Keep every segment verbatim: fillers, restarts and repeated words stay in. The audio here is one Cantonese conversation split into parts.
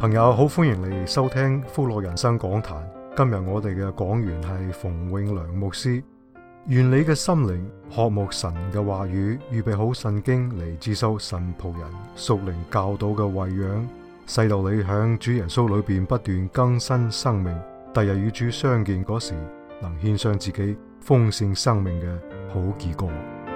朋友好，歡迎你收聽福樂人生講壇。今日我哋嘅講員係馮永良牧師。願你嘅心靈渴慕神嘅話語，預備好聖經嚟接受神僕人屬靈教導嘅餵養，使到你響主耶穌裏邊不斷更新生命，第日與主相見嗰時，能獻上自己豐盛生命嘅好結果。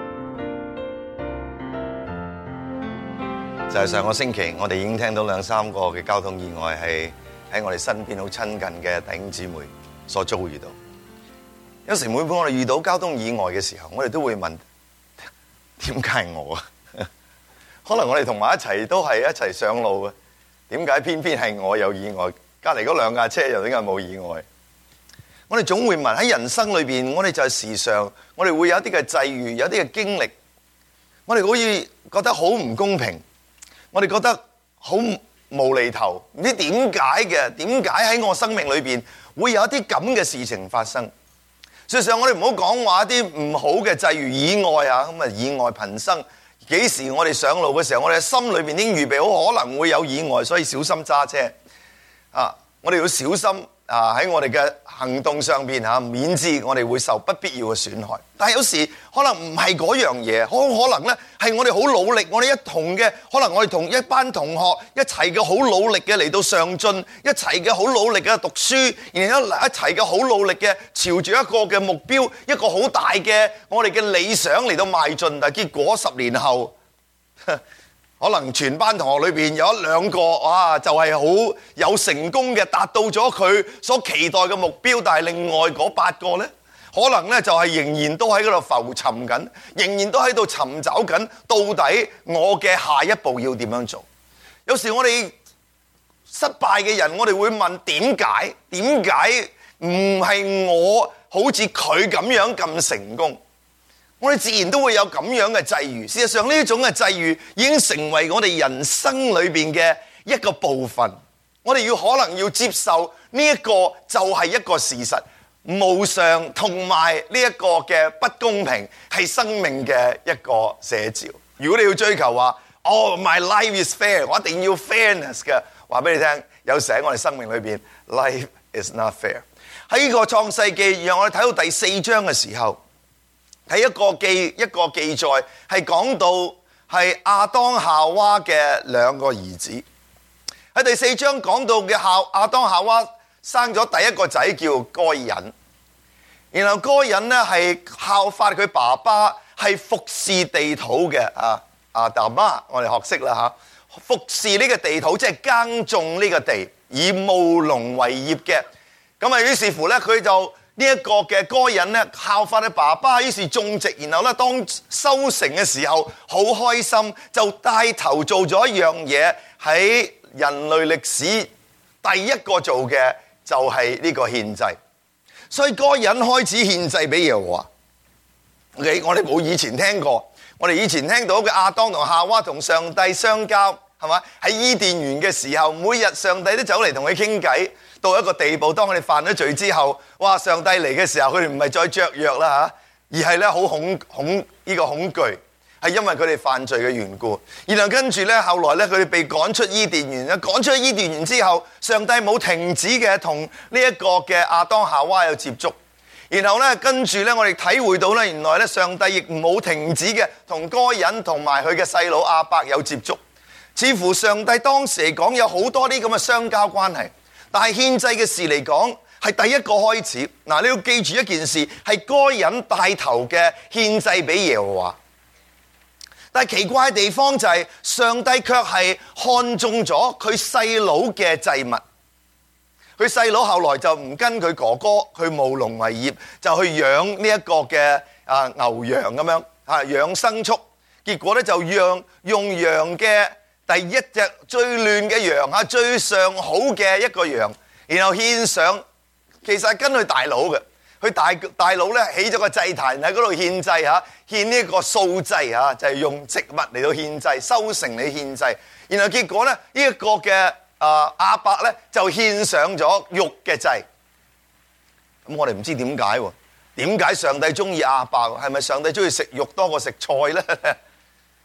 就係上個星期，我哋已經聽到兩三個嘅交通意外係喺我哋身邊好親近嘅弟兄姊妹所遭遇到。有時每當我哋遇到交通意外嘅時候，我哋都會問：點解係我啊？可能我哋同埋一齊都係一齊上路嘅，點解偏偏係我有意外？隔離嗰兩架車又點解冇意外？我哋總會問，喺人生裏邊，我哋就係時常，我哋會有一啲嘅際遇，有一啲嘅經歷，我哋好似覺得好唔公平。我哋覺得好無厘頭，唔知點解嘅，點解喺我生命裏邊會有一啲咁嘅事情發生？事實上，我哋唔好講話一啲唔好嘅際遇意外啊，咁啊意外頻生。幾時我哋上路嘅時候，我哋心裏邊已經預備好可能會有意外，所以小心揸車啊！我哋要小心啊！喺我哋嘅行動上邊嚇，免致我哋會受不必要嘅損害。但係有時可能唔係嗰樣嘢，好可能呢係我哋好努力，我哋一同嘅，可能我哋同一班同學一齊嘅好努力嘅嚟到上進，一齊嘅好努力嘅讀書，然後一齊嘅好努力嘅朝住一個嘅目標，一個好大嘅我哋嘅理想嚟到邁進，但係結果十年後，可能全班同學裏邊有一兩個啊，就係好有成功嘅，達到咗佢所期待嘅目標，但係另外嗰八個呢，可能呢就係仍然都喺嗰度浮沉緊，仍然都喺度尋找緊，到底我嘅下一步要點樣做？有時我哋失敗嘅人，我哋會問點解？點解唔係我好似佢咁樣咁成功？我哋自然都會有咁樣嘅際遇，事實上呢種嘅際遇已經成為我哋人生裏邊嘅一個部分。我哋要可能要接受呢一個就係一個事實，無常同埋呢一個嘅不公平係生命嘅一個寫照。如果你要追求話，哦 my life is fair， 我一定要 fairness 嘅，話俾你聽，有時喺我哋生命裏邊 life is not fair。喺呢個創世記，讓我哋睇到第四章嘅時候。係一個記一個記載，係講到係亞當夏娃嘅兩個兒子。喺第四章講到嘅夏亞當夏娃生咗第一個仔叫該隱，然後該隱呢係效法佢爸爸，係服侍地土嘅啊啊大媽，我哋學識啦吓，服侍呢個地土，即係耕種呢個地，以務農為業嘅。咁啊，於是乎咧，佢就。呢一個嘅該隱呢，效法佢爸爸，於是種植，然後咧當收成嘅時候好開心，就帶頭做咗一樣嘢，喺人類歷史第一個做嘅就係呢個獻祭。所以該隱開始獻祭俾耶和華。OK，我哋冇以前聽過，我哋以前聽到嘅亞當同夏娃同上帝相交，係嘛？喺伊甸園嘅時候，每日上帝都走嚟同佢傾偈。到一個地步，當佢哋犯咗罪之後，哇！上帝嚟嘅時候，佢哋唔係再雀躍啦嚇，而係咧好恐恐呢個恐懼，係因為佢哋犯罪嘅緣故。然後跟住咧，後來咧，佢哋被趕出伊甸園啦。趕出伊甸園之後，上帝冇停止嘅同呢一個嘅亞當夏娃有接觸。然後咧，跟住咧，我哋體會到咧，原來咧，上帝亦冇停止嘅同該隱同埋佢嘅細佬亞伯有接觸。似乎上帝當時嚟講有好多啲咁嘅相交關係。但係獻祭嘅事嚟講，係第一個開始。嗱，你要記住一件事，係該隱帶頭嘅獻祭俾耶和華。但係奇怪嘅地方就係，上帝卻係看中咗佢細佬嘅祭物。佢細佬後來就唔跟佢哥哥去務農為業，就去養呢一個嘅啊牛羊咁樣啊養牲畜。結果咧就讓用羊嘅。第一隻最嫩嘅羊啊，最上好嘅一個羊，然後獻上，其實係跟佢大佬嘅，佢大大佬咧起咗個祭壇喺嗰度獻祭嚇，獻呢個素祭嚇，就係用植物嚟到獻祭，收成嚟獻祭，然後結果咧呢一個嘅啊亞伯咧就獻上咗肉嘅祭，咁我哋唔知點解喎？點解上帝中意亞伯？係咪上帝中意食肉多過食菜咧？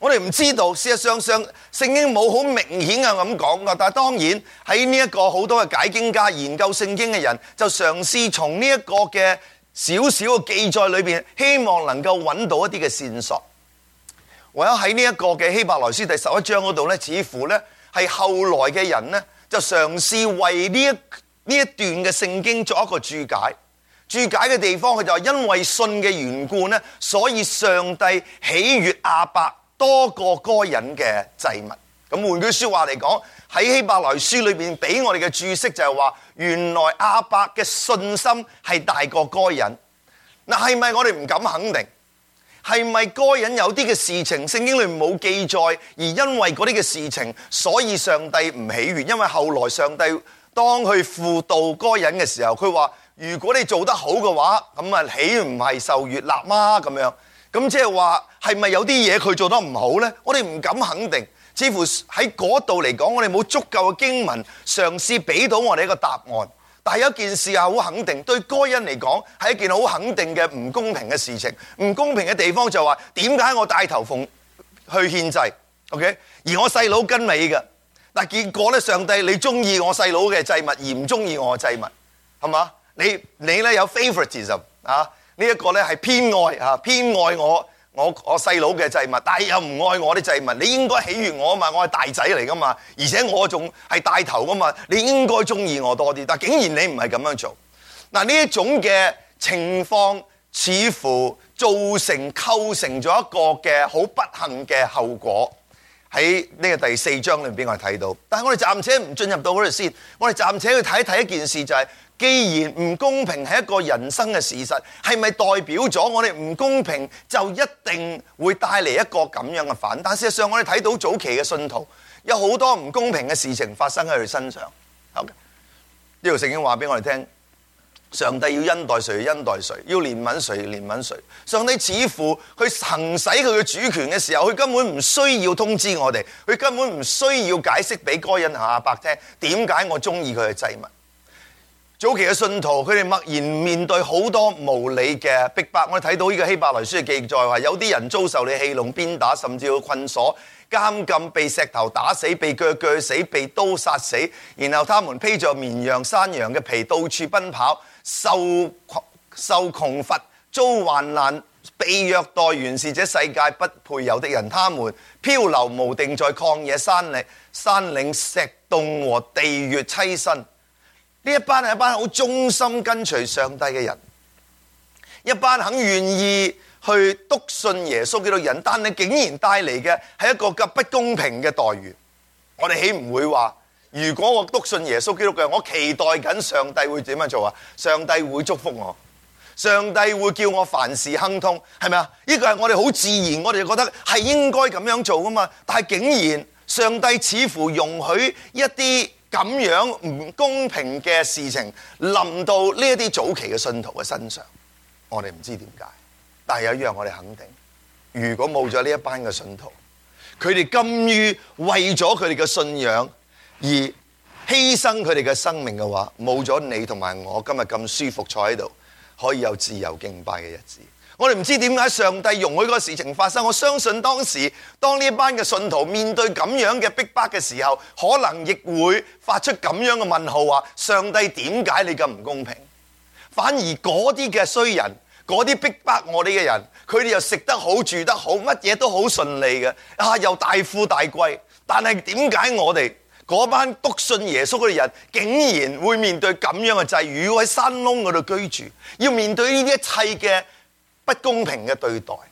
我哋唔知道，事實上上聖經冇好明顯嘅咁講噶。但係當然喺呢一個好多嘅解經家研究聖經嘅人，就嘗試從呢一個嘅少少嘅記載裏邊，希望能夠揾到一啲嘅線索。唯有喺呢一個嘅希伯來書第十一章嗰度咧，似乎咧係後來嘅人咧就嘗試為呢一呢一段嘅聖經作一個注解。注解嘅地方，佢就話因為信嘅緣故咧，所以上帝喜悅亞伯多過該隱嘅祭物。咁換句說話嚟講，喺希伯來書裏邊俾我哋嘅注釋就係話，原來亞伯嘅信心係大過該隱。嗱，係咪我哋唔敢肯定？係咪該隱有啲嘅事情聖經裏面冇記載，而因為嗰啲嘅事情，所以上帝唔喜悅？因為後來上帝當佢輔導該隱嘅時候，佢話如果你做得好嘅話，咁啊豈唔係受悅納嗎？咁樣，咁即係話係咪有啲嘢佢做得唔好呢？我哋唔敢肯定，似乎喺嗰度嚟講，我哋冇足夠嘅經文嘗試俾到我哋一個答案。但係有一件事係好肯定，對該隱嚟講係一件好肯定嘅唔公平嘅事情。唔公平嘅地方就話，點解我帶頭奉去獻祭 ，OK？ 而我細佬跟尾嘅，但係結果咧，上帝你中意我細佬嘅祭物，而唔中意我嘅祭物，係嘛？你你咧有 favoritism 啊？呢一個咧係偏愛啊，偏愛我我我細佬嘅祭物，但係又唔愛我啲祭物。你應該喜悅我啊嘛，我係大仔嚟噶嘛，而且我仲係帶頭噶嘛，你應該中意我多啲。但係竟然你唔係咁樣做，嗱，呢一種嘅情況似乎造成構成咗一個嘅好不幸嘅後果。喺呢個第四章裏面俾我哋睇到，但係我哋暫且唔進入到嗰度先，我哋暫且去睇一睇一件事，就係既然唔公平係一個人生嘅事實，係咪代表咗我哋唔公平就一定會帶嚟一個咁樣嘅反彈？事實上我哋睇到早期嘅信徒有好多唔公平嘅事情發生喺佢身上。好嘅，呢條聖經話俾我哋聽，上帝要恩待誰恩待誰，要憐憫誰憐憫誰。上帝似乎去行使佢嘅主權嘅時候，佢根本唔需要通知我哋，佢根本唔需要解釋俾該隱同亞伯聽點解我中意佢嘅祭物。早期嘅信徒，佢哋默然面對好多無理嘅逼迫。我哋睇到呢個希伯來書嘅記載話，有啲人遭受你戲弄鞭打，甚至要困鎖監禁，被石頭打死，被鋸鋸死，被刀殺死。然後他們披着綿羊山羊嘅皮，到處奔跑，受受窮乏，遭患難，被虐待，原是這世界不配有的人。他們漂流無定，在曠野山嶺、山嶺石洞和地穴棲身。呢一班係一班好忠心跟隨上帝嘅人，一班肯願意去篤信耶穌基督人，但係竟然帶嚟嘅係一個咁不公平嘅待遇。我哋豈唔會話，如果我篤信耶穌基督嘅，我期待緊上帝會點樣做啊？上帝會祝福我，上帝會叫我凡事亨通，係咪啊？呢個係我哋好自然，我哋覺得係應該咁樣做噶嘛。但係竟然上帝似乎容許一啲咁樣唔公平嘅事情臨到呢一啲早期嘅信徒嘅身上，我哋唔知點解。但係有一樣我哋肯定，如果冇咗呢一班嘅信徒，佢哋甘於為咗佢哋嘅信仰而犧牲佢哋嘅生命嘅話，冇咗你同埋我今日咁舒服坐喺度，可以有自由敬拜嘅日子。我哋唔知點解上帝容許個事情發生。我相信當時當呢一班嘅信徒面對咁樣嘅逼迫嘅時候，可能亦會發出咁樣嘅問號，話上帝點解你咁唔公平？反而嗰啲嘅衰人，嗰啲逼迫我哋嘅人，佢哋又食得好住得好，乜嘢都好順利嘅，啊又大富大貴。但係點解我哋嗰班篤信耶穌嘅人，竟然會面對咁樣嘅際遇，要喺山窿嗰度居住，要面對呢啲一切嘅不公平嘅對待？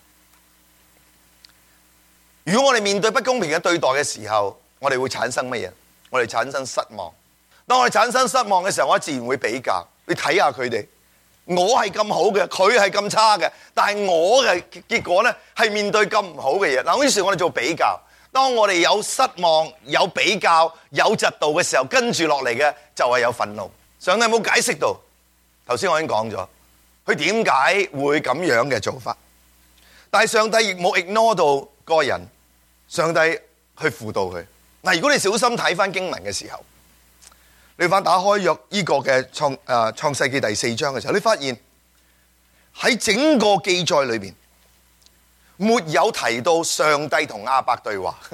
如果我哋面對不公平嘅對待嘅時候，我哋會產生乜嘢？我哋產生失望。當我哋產生失望嘅時候，我自然會比較。你睇下佢哋，我係咁好嘅，佢係咁差嘅，但係我嘅結果呢係面對咁唔好嘅嘢。嗱，於是我哋做比較。當我哋有失望、有比較、有嫉妒嘅時候，跟住落嚟嘅就係有憤怒。上帝有冇解釋到？頭先我已經講咗。佢點解會咁樣嘅做法？但係上帝亦冇 ignore 到個人，上帝去輔導佢。嗱，如果你小心睇翻經文嘅時候，你翻打開約呢個嘅創誒創世記第四章嘅時候，你發現喺整個記載裏邊， 沒有提到上帝同亞伯對話，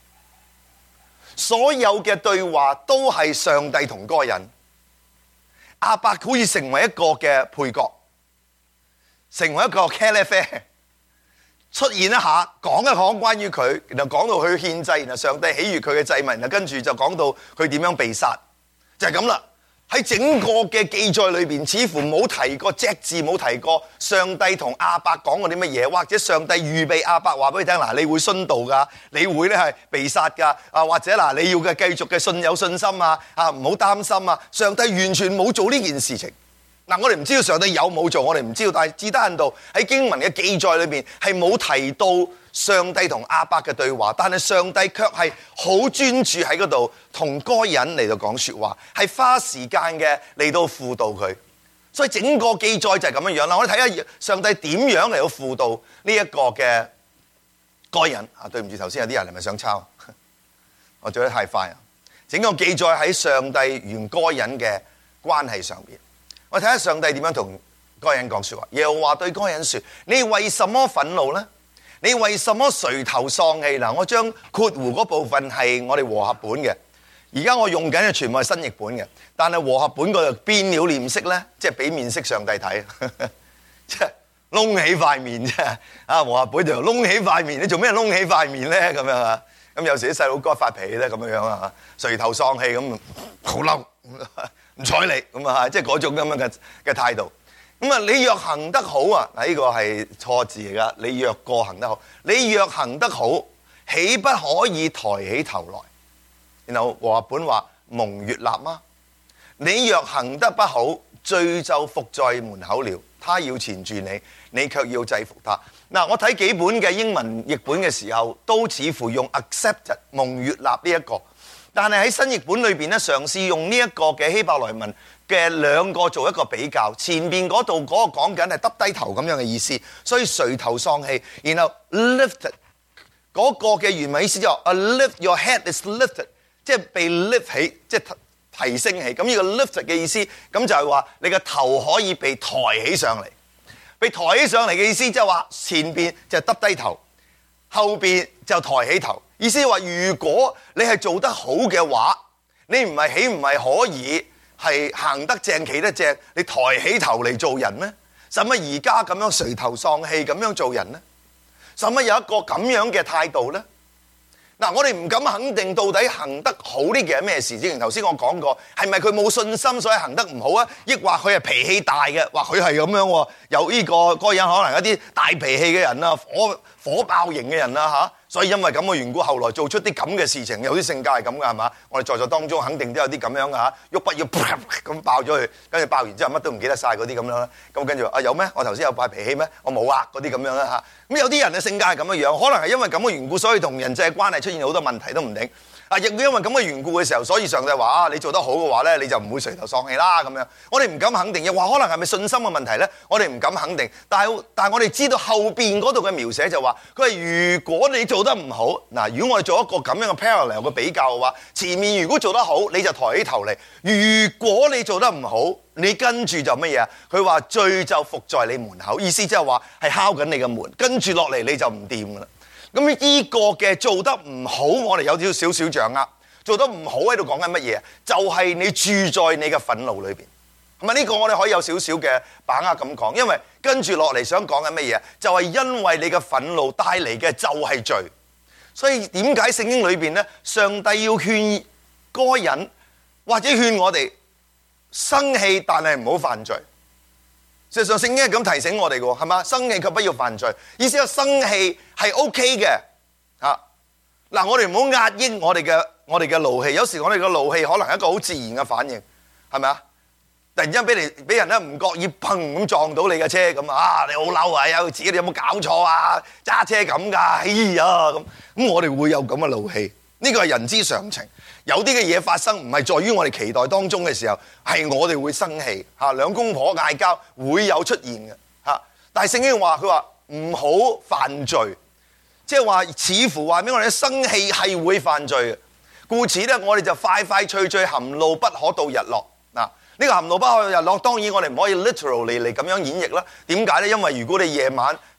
所有嘅對話都係上帝同該隱，亞伯好似成為一個嘅配角，成為一個茄喱啡，出現一下講一講關於佢，然後講到佢獻祭，然後上帝喜悅佢嘅祭物，然後跟住就講到佢點樣被殺，就係咁啦。喺整個嘅記載裏邊，似乎冇提過隻字，冇提過上帝同亞伯講過啲乜嘢，或者上帝預備亞伯話俾佢聽，嗱，你會殉道噶，你會咧係被殺噶，啊或者嗱你要嘅繼續嘅信有信心啊，啊唔好擔心啊，上帝完全冇做呢件事情。嗱，我哋唔知道上帝有冇做，我哋唔知道，但係至得人道喺經文嘅記載裏邊係冇提到上帝同亞伯嘅對話，但係上帝卻係好專注喺嗰度同該隱嚟到講說話，係花時間嘅嚟到輔導佢。所以整個記載就係咁樣樣啦。我哋睇下上帝點樣嚟到輔導呢一個嘅該隱啊。對唔住，頭先有啲人係咪想抄？我做得太快啊！整個記載喺上帝與該隱嘅關係上邊。我睇下上帝點樣同該隱講說話。耶和華對該隱說：你為什麼憤怒呢？你為什麼垂頭喪氣？嗱，我將括弧嗰部分係我哋和合本嘅，而家我用緊嘅全部係新譯本嘅。但係和合本嗰度變了臉色咧，即係俾面色上帝睇，即係窿起塊面啫。啊，和合本就窿起塊面，你做咩窿起塊面咧？咁樣啊？咁有時啲細佬哥發脾氣咧，咁樣樣啊，垂頭喪氣咁，好嬲。唔睬你咁啊，即係嗰種咁樣嘅嘅態度。咁啊，你若行得好啊，嗱、這、呢個係錯字嚟噶。你若過行得好，你若行得好，豈不可以抬起頭來？然後和合本話蒙悅納嗎？你若行得不好，罪就伏在門口了。他要纏住你，你卻要制服他。嗱，我睇幾本嘅英文譯本嘅時候，都似乎用 accepted 蒙悅納呢一個。但係喺新譯本裏邊咧，嘗試用呢一個嘅希伯來文嘅兩個做一個比較。前面嗰度嗰個講緊係耷低頭咁樣嘅意思，所以垂頭喪氣。然後 lifted 嗰個嘅原文意思就話 lift your head is lifted， 即係被 lift 起，即係提升起。咁呢個 lifted 嘅意思，咁就係話你個頭可以被抬起上嚟。被抬起上嚟嘅意思，即係話前邊就耷低頭，後邊就抬起頭。意思係話，如果你係做得好嘅話，你唔係豈唔係可以係行得正企得正？你抬起頭嚟做人咩？使乜而家咁樣垂頭喪氣咁樣做人呢？使乜有一個咁樣嘅態度呢？嗱，我哋唔敢肯定到底行得好呢件係咩事。之前頭先我講過，係咪佢冇信心所以行得唔好啊？抑或佢係脾氣大嘅，或佢係咁樣有呢、這個嗰個人可能一啲大脾氣嘅人啊，火火爆型嘅人啊吓。所以因為咁嘅緣故，後來做出啲咁嘅事情，有啲性格係咁噶，係嘛？我哋在座當中肯定都有啲咁樣噶嚇，喐不要咁爆咗佢，跟住爆完之後乜都唔記得晒嗰啲咁樣啦。咁跟住啊有咩？我頭先有發脾氣咩？我冇啊，嗰啲咁樣啦嚇。咁有啲人嘅性格係咁嘅樣，可能係因為咁嘅緣故，所以同人際關係出現好多問題都唔定。啊，亦因為咁嘅緣故嘅時候，所以上帝話啊，你做得好嘅話咧，你就唔會垂頭喪氣啦咁樣。我哋唔敢肯定，又話可能係咪信心嘅問題咧？我哋唔敢肯定。但係但係我哋知道後邊嗰度嘅描寫就話，佢係如果你做得唔好，嗱，如果我哋做一個咁樣嘅 parallel 嘅比較嘅話，前面如果做得好，你就抬起頭嚟；如果你做得唔好，你跟住就乜嘢啊？佢話罪就伏在你門口，意思即係話係敲緊你嘅門，跟住落嚟你就唔掂噶啦。咁呢個嘅做得唔好，我哋有啲少少掌握。做得唔好喺度講緊乜嘢？就係、是、你住在你嘅憤怒裏邊。係咪呢個我哋可以有少少嘅把握咁講？因為跟住落嚟想講緊乜嘢？就係、是、因為你嘅憤怒帶嚟嘅就係罪。所以點解聖經裏邊咧，上帝要勸該隱或者勸我哋生氣，但係唔好犯罪。事實上，聖經係咁提醒我哋嘅，係嘛？生氣卻不要犯罪。意思係生氣係 OK 嘅，啊嗱，我哋唔好壓抑我哋嘅我哋嘅怒氣。有時我哋嘅怒氣可能係一個好自然嘅反應，係咪啊？突然之間俾你俾人咧唔覺意砰咁撞到你嘅車咁啊！你好嬲啊！有自己你有冇搞錯啊？揸車咁㗎，哎呀咁咁，我哋會有咁嘅怒氣。呢個係人之常情。有啲嘅嘢發生唔係在於我哋期待當中嘅時候，係我哋會生氣嚇。兩公婆嗌交會有出現嘅嚇，但係聖經話佢話唔好犯罪，即係話似乎話俾我哋生氣係會犯罪嘅。故此咧，我哋就快快脆脆含怒不可到日落嗱。呢個含怒不可到日落，當然我哋唔可以 literally 嚟咁樣演繹啦。點解咧？因為如果你夜晚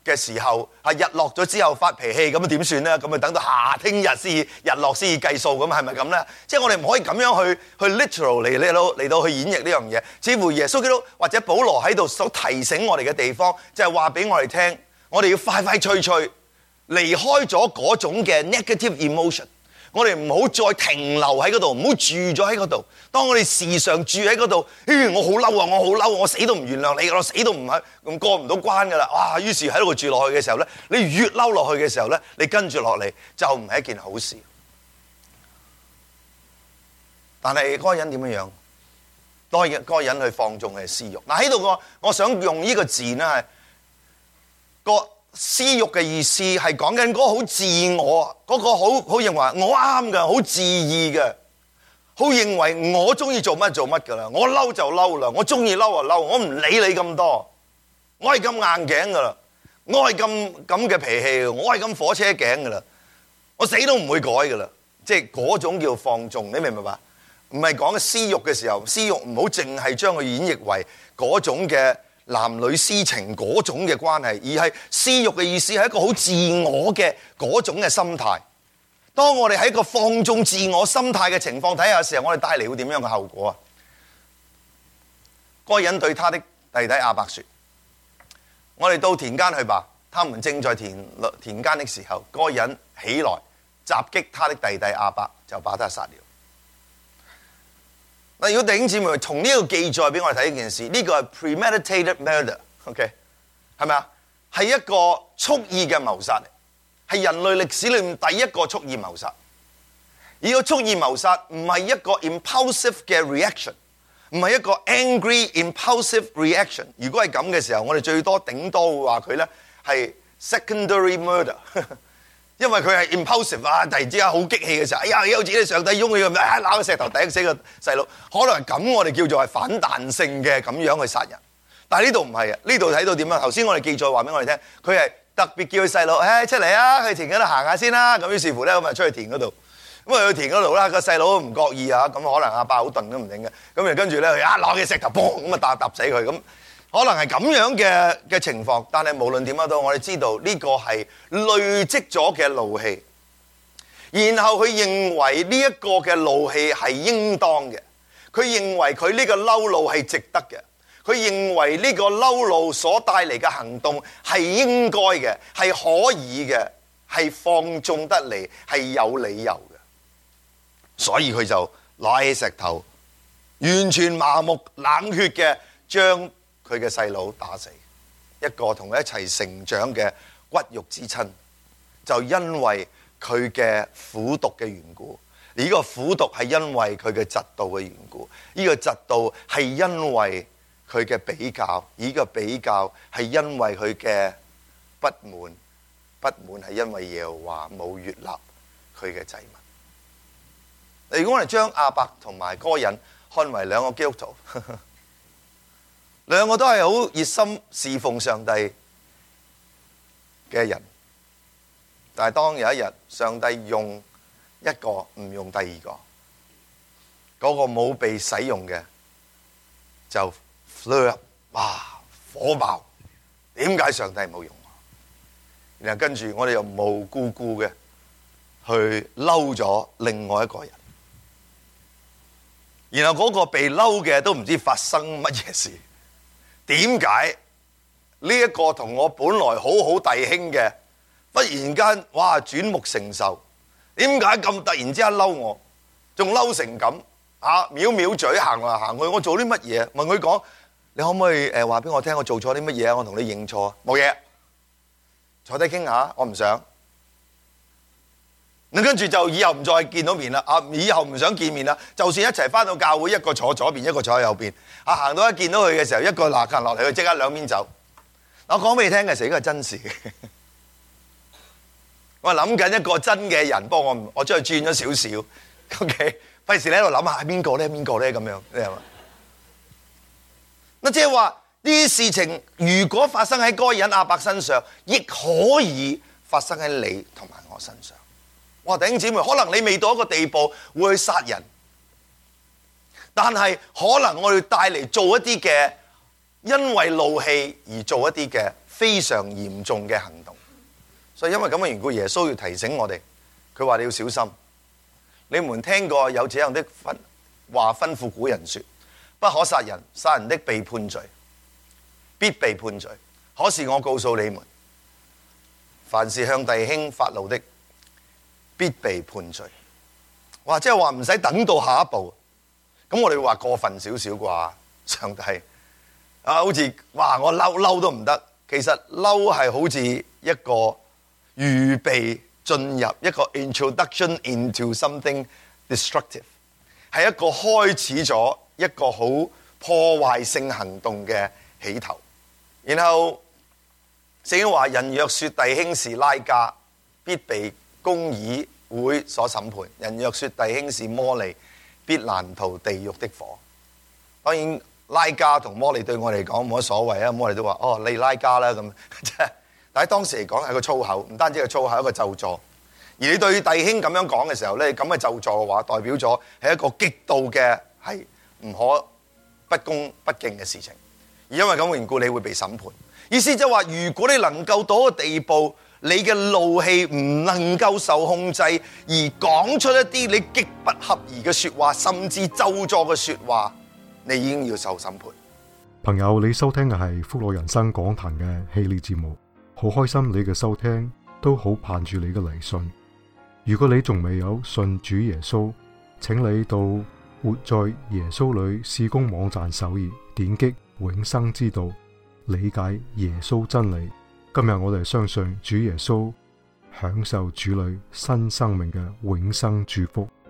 嘅時候，啊日落咗之後發脾氣，咁點算咧？咁啊等到下聽日先日落先計數，咁係咪咁咧？即係我哋唔可以咁樣去去 literal 嚟嚟到嚟到去演繹呢樣嘢。似乎耶穌基督或者保羅喺度所提醒我哋嘅地方，就係話俾我哋聽，我哋要快快脆脆離開咗嗰種嘅 negative emotion。我哋唔好再停留喺嗰度，唔好住咗喺嗰度。當我哋時常住喺嗰度，我好嬲啊！我好嬲，我死都唔原諒你，我死都唔係咁過唔到關噶啦。哇！於是喺度住落去嘅時候咧，你越嬲落去嘅時候咧，你跟住落嚟就唔係一件好事。但係嗰個人點樣樣？當然嗰個人去放縱嘅私慾。嗱喺度我我想用呢個字呢，係個。私慾嘅意思係講緊嗰個好自我，嗰、嗰個好好認為我啱嘅，好自意嘅，好認為我中意做乜做乜噶啦，我嬲就嬲啦，我中意嬲就嬲，我唔理你咁多，我係咁硬頸噶啦，我係咁咁嘅脾氣，我係咁火車頸噶啦，我死都唔會改噶啦，即係嗰種叫放縱，你明唔明白？唔係講私慾嘅時候，私慾唔好淨係將佢演繹為嗰種嘅男女私情嗰種嘅關係，而係私慾嘅意思係一個好自我嘅嗰種嘅心態。當我哋喺一個放縱自我心態嘅情況底下嘅時候，我哋帶嚟會點樣嘅後果啊？該隱對他的弟弟亞伯說：我哋到田間去吧。他們正在田田間的時候，該隱起來襲擊他的弟弟亞伯，就把他殺了。如果弟兄姊妹從呢個記載俾我哋睇一件事，呢、這個係 premeditated murder，OK，、okay? 係咪啊？係一個蓄意嘅謀殺，係人類歷史裏面第一個蓄意謀殺。而個蓄意謀殺唔係一個 impulsive 嘅 reaction， 唔係一個 angry impulsive reaction。如果係咁嘅時候，我哋最多頂多會話佢咧係 secondary murder。因為佢係 impulsive 啊，突然之間好激氣嘅時候，哎呀，有自己上帝擁佢咁，啊攞個石頭掟死個細佬，可能係咁我哋叫做係反彈性嘅咁樣去殺人。但係呢度唔係啊，呢度睇到點啊？頭先我哋記載話俾我哋聽，佢係特別叫佢細佬，唉出嚟啊，去田嗰度行下先啦。咁於是乎咧，咁啊出去田嗰度，咁啊去田嗰度啦，個細佬唔覺意啊，咁可能阿伯好鈍都唔定嘅，咁就跟住咧，佢啊攞個石頭，砰咁啊打打死佢咁。可能係咁樣嘅嘅情況，但係無論點樣都，我哋知道呢個係累積咗嘅怒氣，然後佢認為呢一個嘅怒氣係應當嘅，佢認為佢呢個嬲怒係值得嘅，佢認為呢個嬲怒所帶嚟嘅行動係應該嘅，係可以嘅，係放縱得嚟，係有理由嘅，所以佢就攞起石頭，完全麻木冷血嘅將佢嘅細佬打死，一個同佢一齊成長嘅骨肉之親，就因為佢嘅苦毒嘅緣故，而呢個苦毒係因為佢嘅嫉妒嘅緣故，呢個嫉妒係因為佢嘅比較，而呢個比較係因為佢嘅不滿，不滿係因為耶和華冇悅納佢嘅祭物。如果我哋將亞伯同埋該隱看為兩個基督徒，兩個都係好熱心侍奉上帝嘅人，但係當有一日上帝用一個唔用第二個，嗰個冇被使用嘅就 flare， 哇火爆！點解上帝冇用我？然後跟住我哋又無故故嘅去嬲咗另外一個人，然後嗰個被嬲嘅都唔知發生乜嘢事。點解呢一個同我本來好好弟兄嘅，忽然間哇轉目成仇？點解咁突然之間嬲我，仲嬲成咁啊？藐藐嘴行來行去，我做啲乜嘢？問佢講，你可唔可以誒話俾我聽，我做錯啲乜嘢？我同你認錯。冇嘢，坐低傾下，我唔想。咁跟住就以後唔再見到面啦。啊，以後唔想見面啦。就算一齊翻到教會，一個坐左邊，一個坐喺右邊。啊，行到一見到佢嘅時候，一個落行落嚟，佢即刻兩邊走。我講俾你聽嘅，成個係真事。我諗緊一個真嘅人，不過我我將佢轉咗少少。OK， 費事你喺度諗下邊個咧，邊個咧咁樣，你係嘛？嗱，即係話呢啲事情，如果發生喺該隱亞伯身上，亦可以發生喺你同埋我身上。哇！弟兄姊妹，可能你未到一個地步會去殺人，但係可能我哋帶嚟做一啲嘅，因為怒氣而做一啲嘅非常嚴重嘅行動。所以因為咁嘅緣故，耶穌要提醒我哋，佢話你要小心。你們聽過有這樣的話吩咐古人說，不可殺人，殺人的被判罪，必被判罪。可是我告訴你們，凡是向弟兄發怒的，必被判罪。哇！即係話唔使等到下一步。咁我哋會話過分少少啩？上帝啊，好似哇我嬲嬲都唔得。其實嬲係好似一個預備進入一個 introduction into something destructive， 係一個開始咗一個好破壞性行動嘅起頭。然後聖經話：人若說弟兄是拉加，必被公議會所審判；人若說弟兄是摩利，必難逃地獄的火。當然拉加同摩利對我嚟講冇乜所謂啊，摩利都話：哦，你拉加啦咁。但喺當時嚟講係個粗口，唔單止係粗口，係一個咒詛。而你對弟兄咁樣講嘅時候咧，咁嘅咒詛嘅話，代表咗係一個極度嘅係唔可不恭不敬嘅事情。而因為咁嘅緣故，你會被審判。意思就係話，如果你能夠到一個地步，你嘅怒氣唔能夠受控制，而講出一啲你極不合宜嘅說話，甚至咒詛嘅說話，你已經要受審判。 朋友，你收聽嘅係福樂人生講壇嘅系列節目，好開心你嘅收聽，都好盼住你嘅嚟信。如果你仲未有信主耶穌，請你到活在耶穌裏事工網站首頁，點擊永生之道，理解耶穌真理。今日我哋相信主耶穌，享受主裏新生命嘅永生祝福。